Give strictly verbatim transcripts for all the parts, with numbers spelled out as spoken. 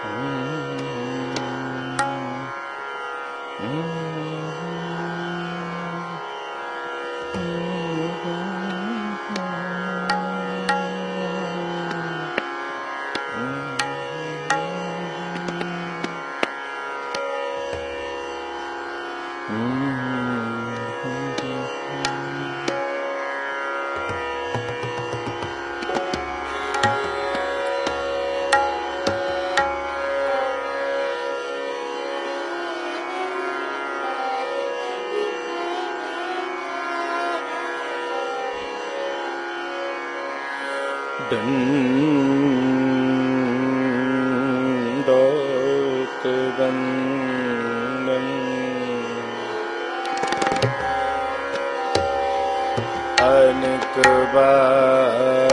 दण्डोत्वन्दन् अनेक बार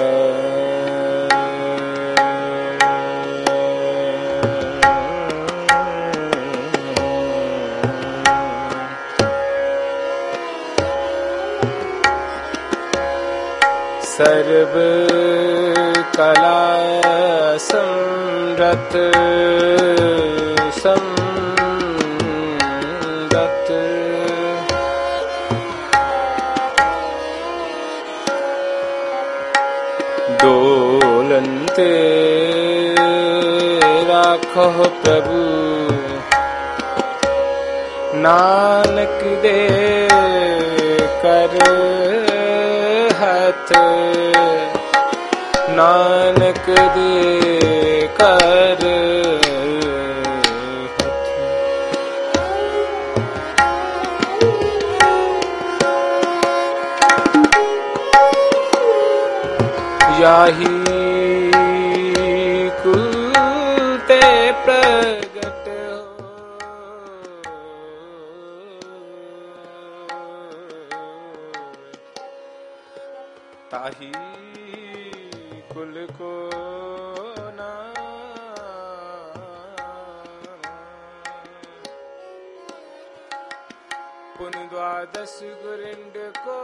सर्व कला समरत समरत डोलन्ते राखो प्रभु नानक दे कर हथ नानक दे कर याही कुलते प्रगट हो ताही कुल को ना पुन द्वादश गुरिंड को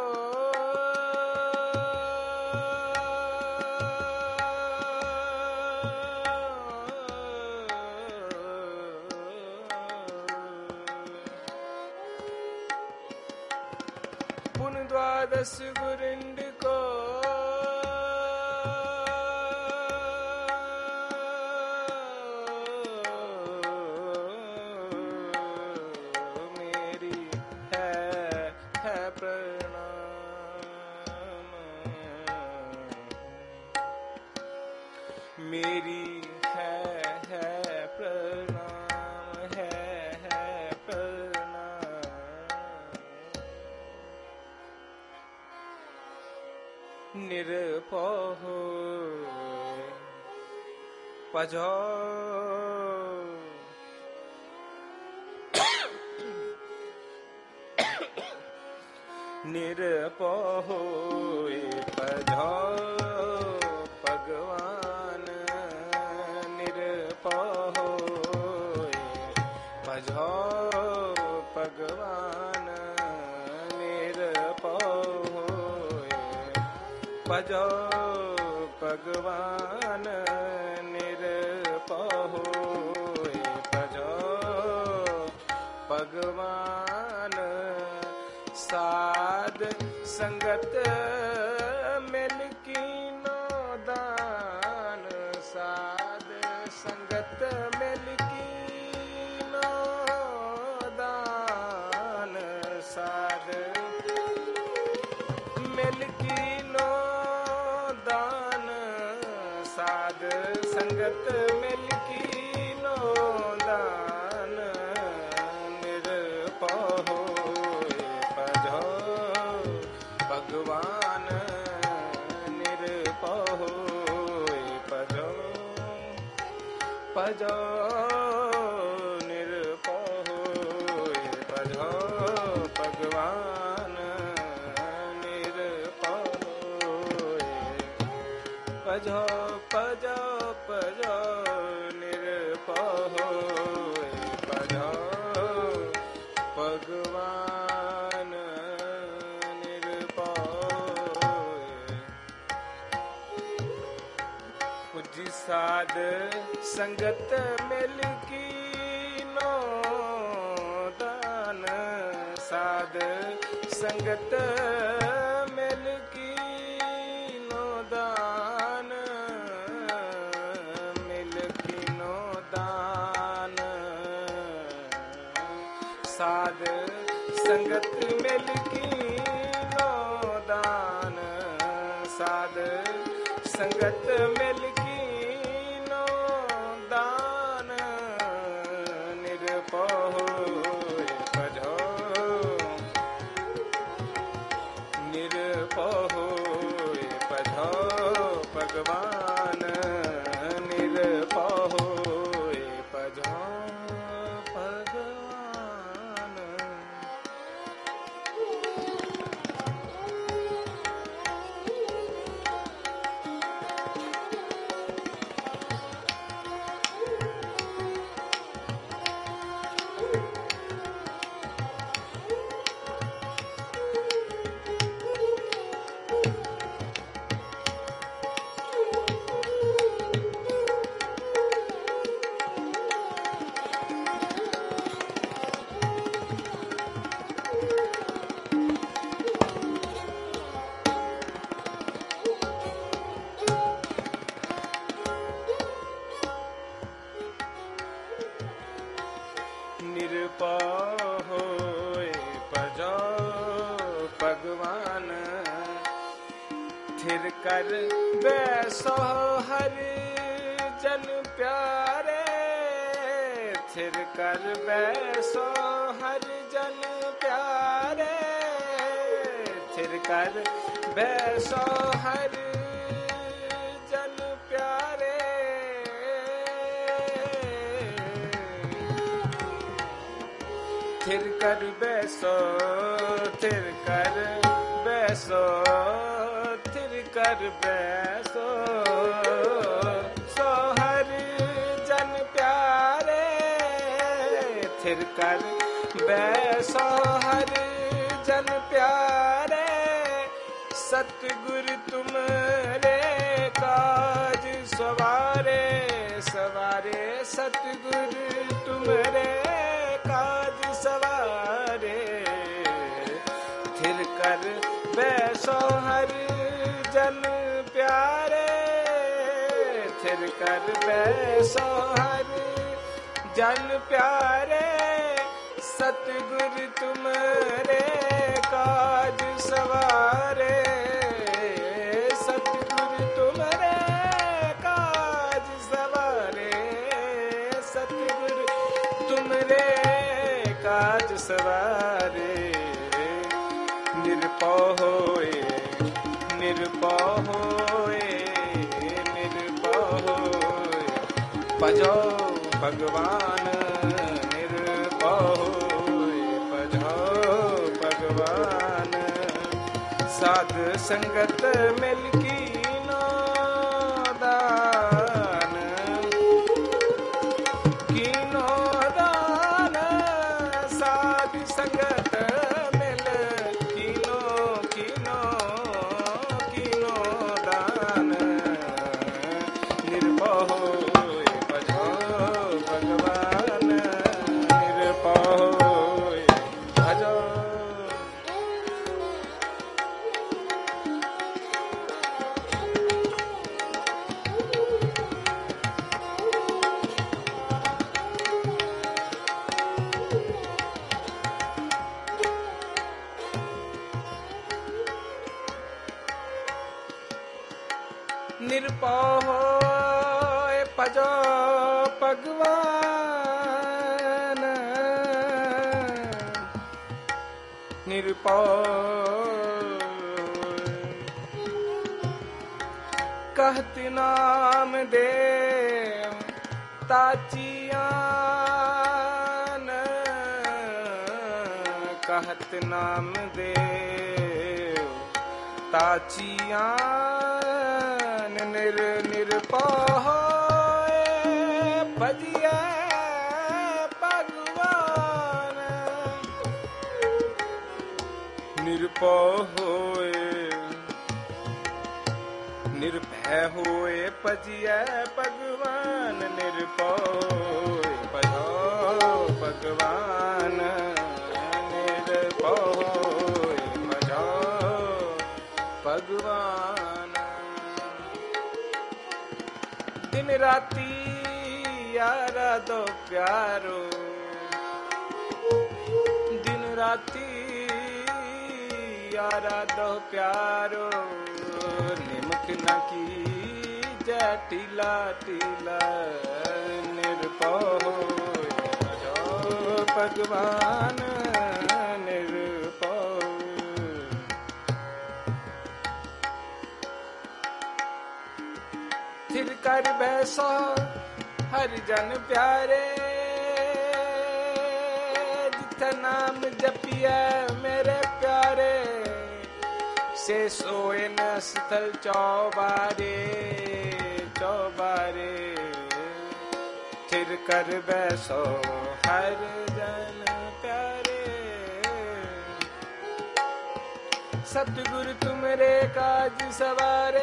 पुन द्वादश गुरिंड को मेरी है है प्रणाम मेरी है है प्रणाम है है प्रणाम निरपोह पजो निरपोह पजो भगवान निरपोह पजो भगवान निरपोह भजो भगवान निरपोह भजो भगवान साध संगत मिल कीनो दान साध संगत मिल कीनो दान साध मिल कीनो दान साध संगत मिल कीनो दान निरपोह भजो भगवान निरपोह भजो भजो निरपोह भजो भगवान भजो भजो भजो निरपोह भजो भगवान निरपोह। मुझी सा ਸਾਧ ਸੰਗਤ ਮਿਲ ਕੀਨੋ ਦਾਨ, ਸਾਧ ਸੰਗਤ ਮਿਲ ਕੀਨੋ ਦਾਨ, ਮਿਲ ਕੀਨੋ ਦਾਨ, ਸਾਧ ਸੰਗਤ ਮਿਲ ਕੀਨੋ ਦਾਨ, ਸਾਧ ਸੰਗਤ ਮਿਲ ਕੀਨੋ ਦਾਨ, ਨਿਰਭਉ ਹੋਏ ਭਜੋ, ਨਿਰਭਉ ਹੋਏ ਭਜੋ ਭਗਵਾਨ, ਨਿਰਭਉ ਹੋਏ ਭਜੋ ਭਗਵਾਨ। ਨਿਰਭਉ ਹੋਏ ਭਜੋ ਭਗਵਾਨ, ਥਿਰ ਕਰ ਬੈਸੋ ਹਰਿ ਜਨ ਪਿਆਰੇ, ਥਿਰ ਕਰ ਬੈਸੋ ਹਰਿ ਜਨ ਪਿਆਰੇ, ਥਿਰ ਕਰ ਬੈਸੋ ਹਰਿ ਜਨ ਪਿਆਰੇ, ਥਿਰ ਕਰ ਬੈਸੋ, ਥਿਰ ਕਰ ਬੈਸੋ, ਥਿਰ ਕਰ ਬੈਸੋ, ਸੋ ਹਰਿ ਜਨ ਪਿਆਰੇ, ਥਿਰ ਕਰ ਬੈਸੋ ਹਰਿ ਜਨ ਪਿਆਰੇ, ਸਤਿਗੁਰ ਤੁਮਰੇ ਕਾਜ ਸਵਾਰੇ, ਸਵਾਰੇ ਸਤਿਗੁਰ ਤੁਮਰੇ ਕਾਜ ਸਵਾਰੇ, ਥਿਰ ਕਰ ਬੈਸੋ ਹਰਿ ਜਨ ਪਿਆਰੇ, ਥਿਰ ਕਰ ਬੈਸੋ ਹਰਿ ਜਨ ਪਿਆਰੇ, ਸਤਿਗੁਰ ਤੁਮਰੇ ਕਾਜ ਸਵਾਰੇ, ਸਤਿਗੁਰ ਤੁਮਰੇ ਕਾਜ ਸਵਾਰੇ, ਸਤਿਗੁਰ ਤੁਮਰੇ ਕਾਜ ਸਵਾਰੇ, ਨਿਰਭਉ ਹੋਏ, ਨਿਰਭਉ ਹੋਏ, ਨਿਰਭਉ ਹੋਏ ਭਜੋ ਭਗਵਾਨ, ਨਿਰਭਉ ਹੋਏ ਭਜੋ ਭਗਵਾਨ, ਸਾਧ ਸੰਗਤ ਮਿਲ ਕੀਨੋ ਦਾਨ, ਕੀਨੋ ਦਾਨ, ਸਾਧ ਸੰਗਤ ਮਿਲ ਕੀਨੋ, ਕੀਨੋ, ਕੀਨੋ ਦਾਨ, ਨਿਰਭਉ ਹੋਏ ਭਜੋ ਭਗਵਾਨ, ਨਿਰਭਉ ਹੋਏ ਭਜੋ। ਨਿਰਭਉ ਹੋਏ ਭਜੋ ਭਗਵਾਨ, ਨਿਰਭਉ कहत नाम देव ताचियान, कहत नाम देव ताचियान, निर निरपह भजिया भगवान, निरपह होए निर्भय है होए पजिए भगवान निरपोए भजो भगवान निरपोए भजो भगवान। दिन राती यारा दो प्यारो, दिन राती यारा दो प्यारो, निमक न की जय टीला टीला निरपोए भजो भगवान निरपोए। थिर कर बैसो हरिजन प्यारे, जिथा नाम जपिया मेरे प्यारे, से सोए न स्थल चौबारे चौबारे। थिर कर बैसो हरिजन प्यारे, सतगुरु तुमरे काज सवारे,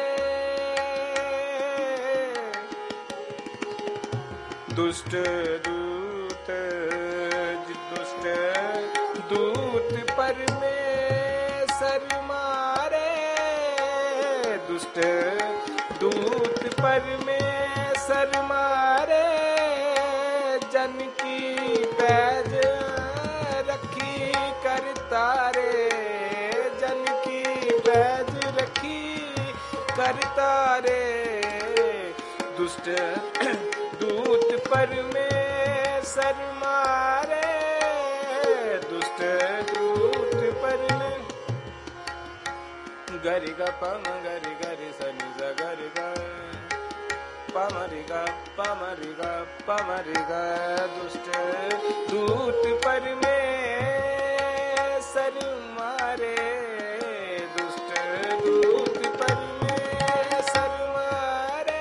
दुष्ट दूत दुष्ट दूत परमेश्वर मारे, दुष्ट दूत परमेश्वर मारे, जन की पैज रखी कर तारे, जन की पैज रखी कर तारे। दुष्ट दूत परमेश्वर मारे, दुष्ट दूत परमे। गरि ग पम गरि गरि सनि ज गरि ग पमरि ग पमरि ग पमरि ग। दुष्ट दूत परमेश्वर मारे, दुष्ट दूत परमेश्वर मारे।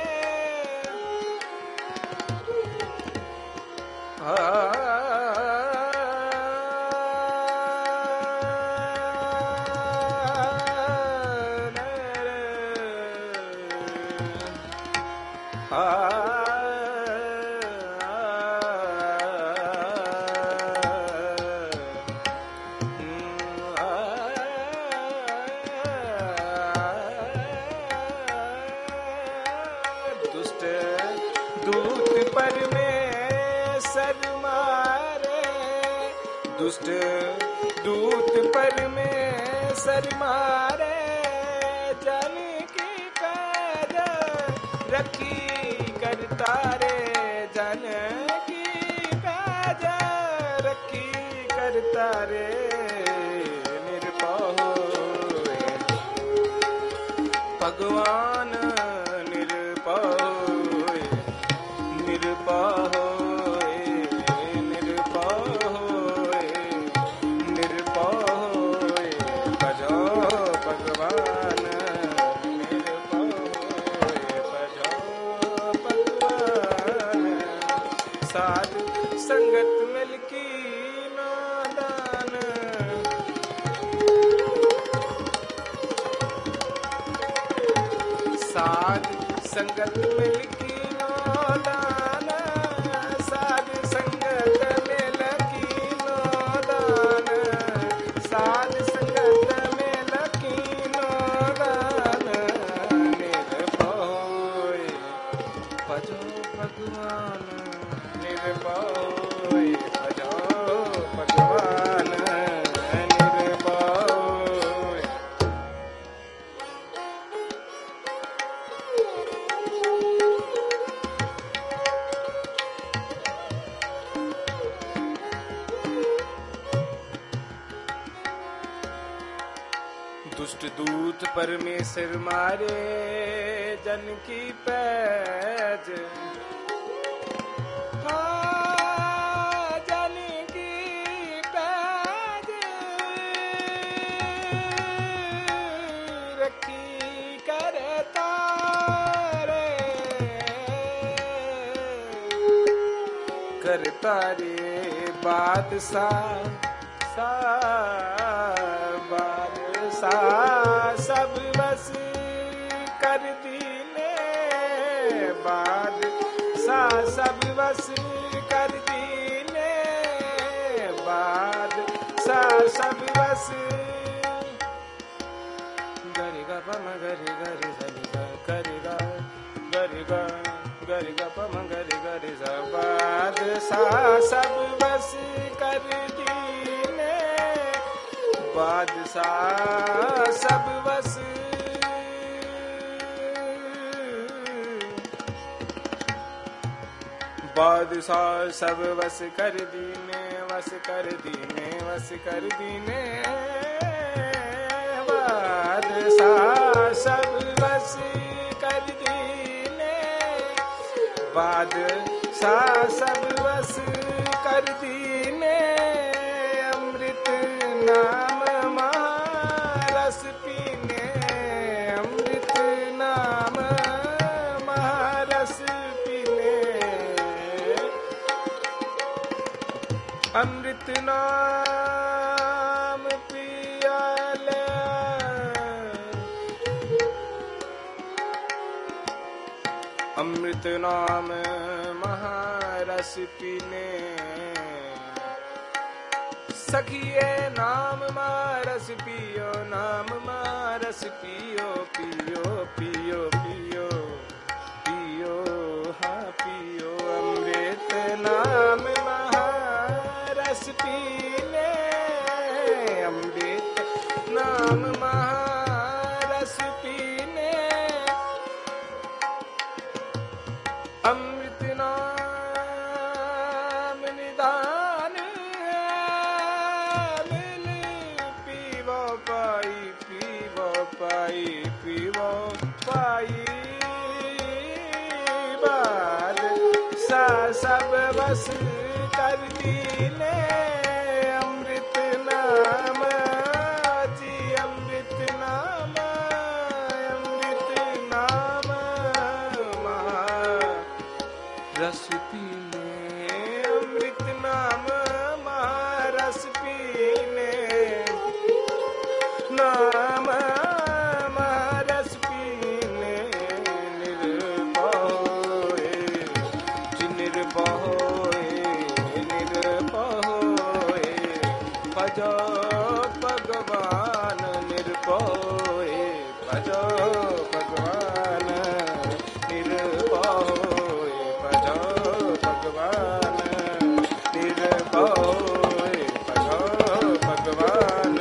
दुष्ट दूत परमेश्वर मारे, दुष्ट दूत परमेश्वर मारे। जन की पैज रखी कर तारे, जन की पैज रखी कर तारे। निरपोए भगवान निरपोए निरपोए निरपोए निरपोए भजो भगवान निरपोए भजो भगवान। साध संगत मिलकी नादान, साध संगत मिलकी नादान, साध संगत मिलकी नादान, साध संगत मिलकी नादान। निरपोए भजो भगवान निरपोए भजो भगवान निरपोए। दुष्ट दूत परमेश्वर मारे, जन की पैज हाँ, जन की पैज रखी कर तारे, कर तारे बादशाह सा बादशाह सब बस कर दीने ਵਸ ਕਰ ਦੀਨੇ, ਬਾਦ ਸਾ ਸਭ ਵਸ। ਗਰਿ ਗ ਪਮ ਗਰਿ ਗਰਿ ਸਨੀ ਸ ਗਰਿ ਗ ਗਰਿ ਗ ਗਰਿ ਗ ਪਮ ਗਰਿ ਗਰਿ ਸ ਬਾਦ ਸਾ ਸਭ ਵਸ ਕਰ ਦੀਨੇ, ਬਾਦ ਸਾ ਸਭ ਵਸ। ਬਾਦਸ਼ਾਹ ਸਭ ਵਸ ਕਰ ਦੀਨੇ, ਵਸ ਕਰ ਦੀਨੇ, ਵਸ ਕਰ ਦੀਨੇ, ਬਾਦਸ਼ਾਹ ਸਭ ਵਸ ਕਰ ਦੀਨੇ, ਬਾਦਸ਼ਾਹ ਸਭ ਵਸ ਕਰ ਦੀਨੇ। ਅੰਮ੍ਰਿਤ ਨਾਮ ਮਹਾਰਸ ਪੀਨੇ, ਅੰਮ੍ਰਿਤ ਨਾਮ ਮਹਾਰਸ ਅੰਮ੍ਰਿਤ ਨਾਮ ਪਿਆਲੇ, ਅੰਮ੍ਰਿਤ ਨਾਮ ਮਹਾਰਸ ਪੀਨੇ। ਸਖੀਏ ਨਾਮ ਮਾਰਸ ਪੀਓ, ਨਾਮ ਮਾਰਸ ਪੀਓ, ਪੀਓ ਪੀਓ ਪੀਓ ਪੀਓ ਹਾਂ ਪੀਓ। ਅੰਮ੍ਰਿਤ ਨਾਮ ਰਸ ਪੀਨੇ, ਅੰਮ੍ਰਿਤ ਨਾਮ ਮਹਾਰਸ ਪੀਨੇ, ਅੰਮ੍ਰਿਤ ਨਾਮ ਨਿਦਾਨ ਮਿਲ ਪੀਵੋ ਪਾਈ, ਪੀਵੋ ਪਾਈ, ਪੀਵੋ ਪਾਈ। ਬਾਦ ਸਾ ਸਭ ਵਸ ਕਰ ਦੀਨੇ, ਅੰਮ੍ਰਿਤ ਨਾਮ ਜੀ, ਅੰਮ੍ਰਿਤ ਨਾਮ, ਅੰਮ੍ਰਿਤ ਨਾਮ ਮਹਾਰਸ ਪੀਨੇ, ਅੰਮ੍ਰਿਤ ਨਾਮ ਮਹਾਰਸ ਪੀਨੇ, ਨਾਮ ਮਹਾਰਸ ਪੀਨੇ। ਨਿਰਭਉ ਜੀ, ਨਿਰਭਉ ਭਜੋ ਭਗਵਾਨ, ਨਿਰਭਉ ਭਜੋ ਭਗਵਾਨ, ਨਿਰਭਉ ਭਜੋ ਭਗਵਾਨ, ਨਿਰਭਉ ਭਜੋ ਭਗਵਾਨ,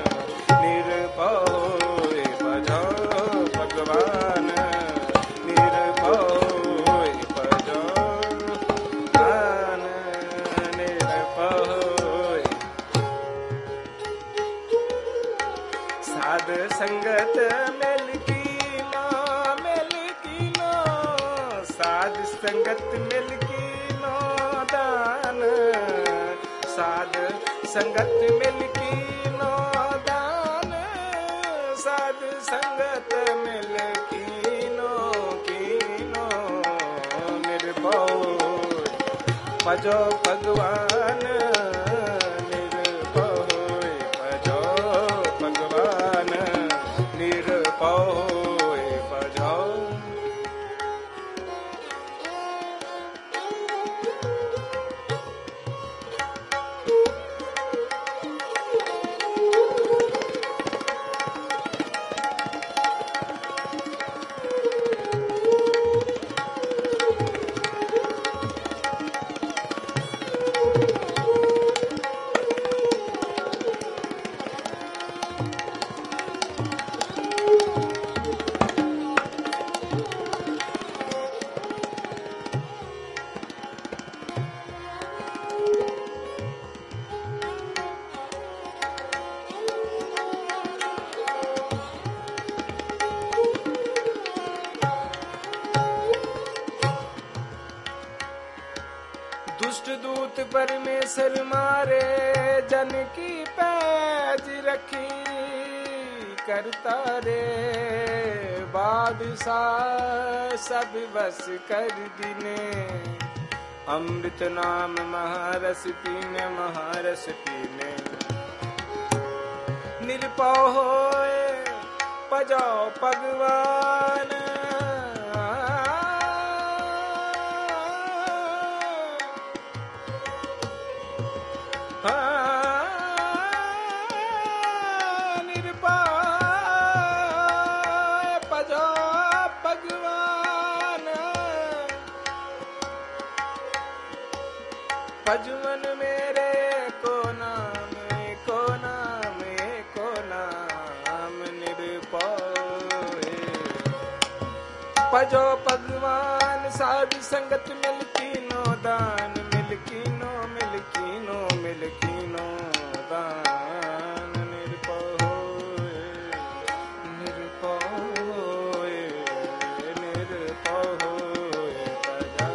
ਨਿਰਭਉ ਭਜੋ ਭਗਵਾਨ, ਨਿਰਭਉ ਭਜੋ ਭਗਵਾਨ, ਨਿਰਭਉ। ਸਾਧ ਸੰਗਤ ਮਿਲ ਕੀਨੋ, ਮਿਲ ਕੀਨੋ, ਸਾਧ ਸੰਗਤ ਮਿਲ ਕੀਨੋ ਦਾਨ, ਸਾਧ ਸੰਗਤ ਮਿਲ ਕੀਨੋ ਦਾਨ, ਸਾਧ ਸੰਗਤ ਮਿਲ ਕੀਨੋ ਕੀਨੋ। ਨਿਰਭਉ ਭਜੋ ਭਗਵਾਨ, दुष्ट दूत परमेश्वर मारे, जन की पैज रखी करता रे। बादशाह सब बस कर दिने, अमृत नाम महारस पीने, महारस पीने। निरपौ होए पजो भगवान, निरपाय भजो भगवान भजमन मेरे को नाम को नाम को नाम निरपाय भजो भगवान साध संगत मिलकी नो दान मिलकी नो मिलकी नो मिलकी नो दान निरपोय निरपोय निरपोय भजा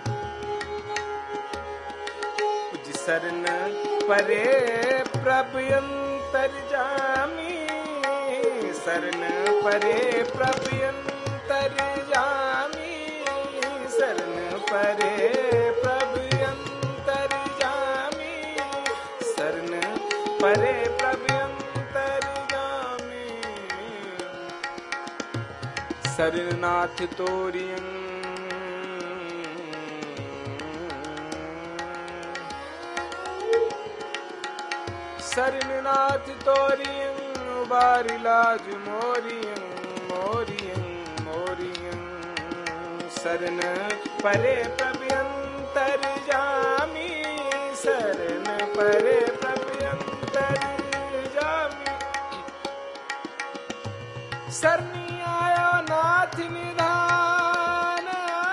उज सरन परे प्रभु अंतर्जामी सरन परे प्रभु अंतर्जामी शरण परे प्रभु अंतर्जामी शरण परे प्रभु अंतर्जामी शरणनाथ तोरियं शरणनाथ तोरियं बारिलाज मोरियं मोरियं मोरियं शरण परे प्रभु अंतर्जामी शरण परे प्रभु अंतर्जामी शरणी आयो नाथ निधान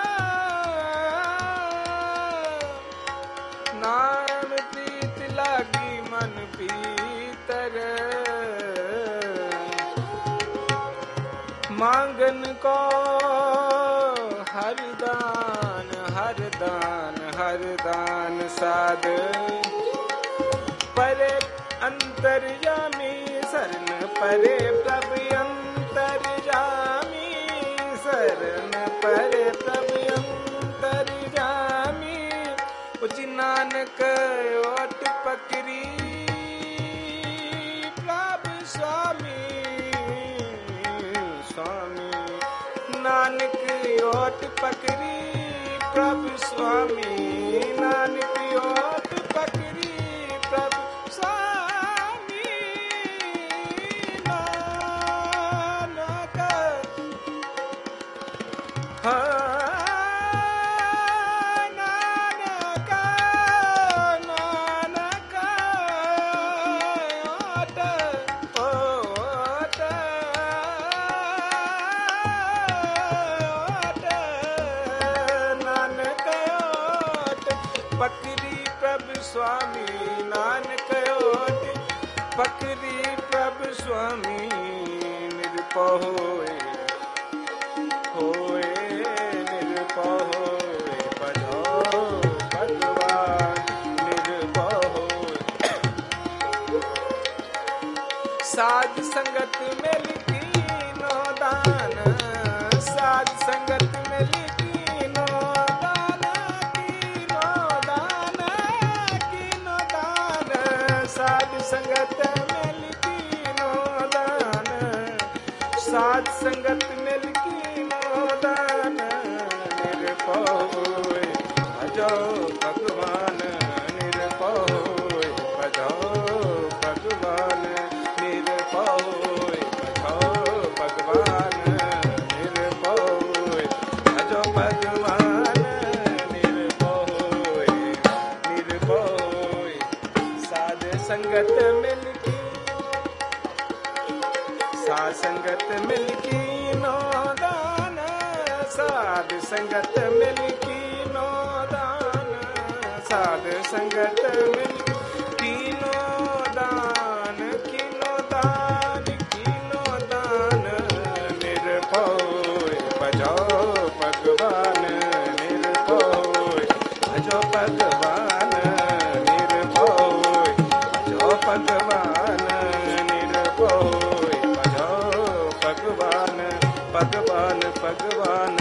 नाम प्रीत लागी मन पीतर मांगन को हरदान हरदान हरदान साध परे अंतर्जामी शरण परे प्रभु अंतर्जामी शरण परे प्रभु अंतर्जामी उच नानक ओट पकड़ी प्रभु स्वामी स्वामी नानक ओट पकड़ी प्रभु स्वामी नानक ओट पकड़ी प्रभु स्वामी नानक हाँ नानक नानक ओट ओट पकड़ी प्रभु स्वामी नानक ओट पकड़ी प्रभु स्वामी निरपो होए होए निरपो होए भजो भगवान निरपो होए साध संगत में लिखी नो दान साध संगत में लिखी नो साध संगत मिलकी नो दान साध संगत मिलकी नो दान निरपोय भजो भगवान निरपोय भजो भगवान निरपोय भजो भगवान निरपोय भजो भगवान निरपोय निरपोय साध संगत मिलकी साध संगत मिलकी नो दान साध संगत मिलकी नो दान साध संगत मिलकी नो दान कीनो दान कीनो दान निरपोय भजो भगवान निरपोय भजो भगवान निरपोय भजो भगवान निरपोय भजो भगवान भगवान भगवान